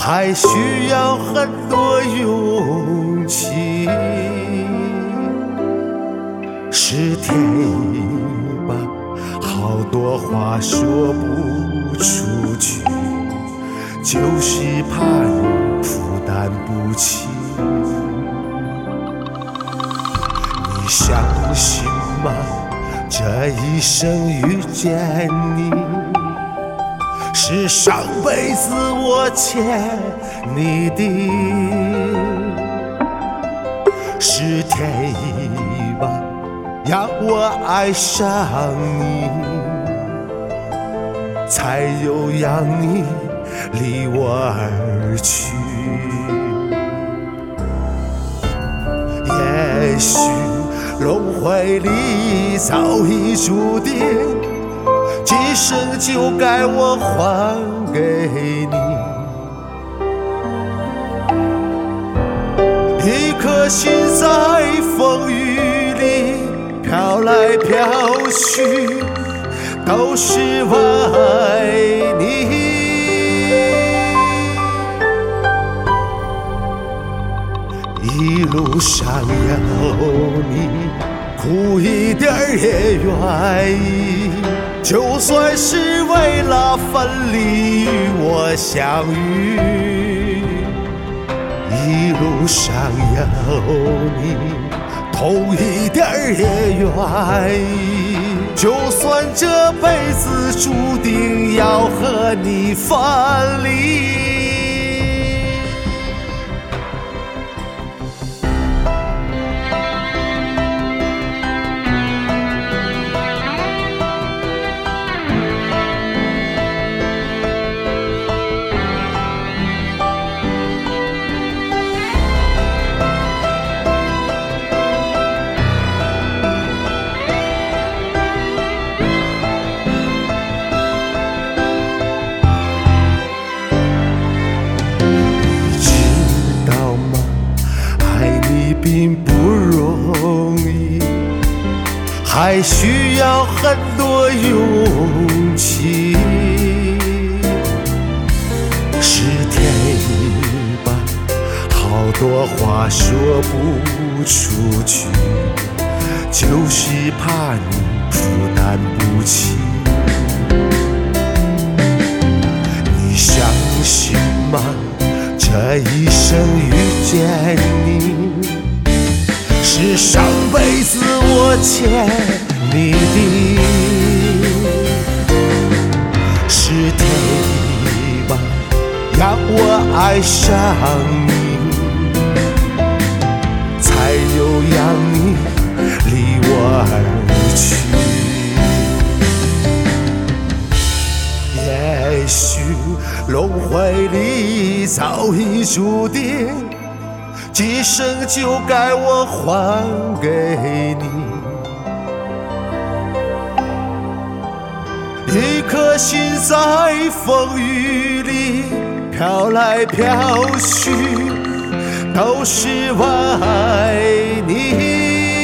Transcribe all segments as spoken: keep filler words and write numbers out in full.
还需要很多勇气。是天意吧，好多话说不出去，就是怕你负担不起。你相信吗？这一生遇见你，是上辈子我欠你的，是天意吧，让我爱上你，才有让你离我而去。也许轮回里早已注定，今生就该我还给你。一颗心在风雨里飘来飘去，都是为你。一路上有你，苦一点也愿意，就算是为了分离与我相遇。一路上有你，痛一点也愿意，就算这辈子注定要和你分离。并不容易，还需要很多勇气。是天意吧，好多话说不出去，就是怕你负担不起。你相信吗？这一生遇见你，是上辈子我欠你的，是天意吧，让我爱上你，才有让你离我而去。也许轮回里早已注定，今生就该我还给你。一颗心在风雨里飘来飘去，都是为你。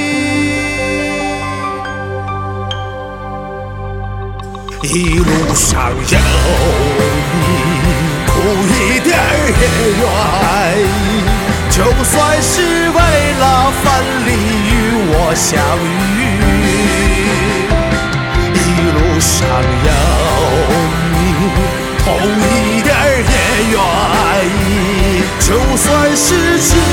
一路上有你，苦一点也愿意，就算是为了分离与我相遇。一路上有你，痛一点也愿意，就算是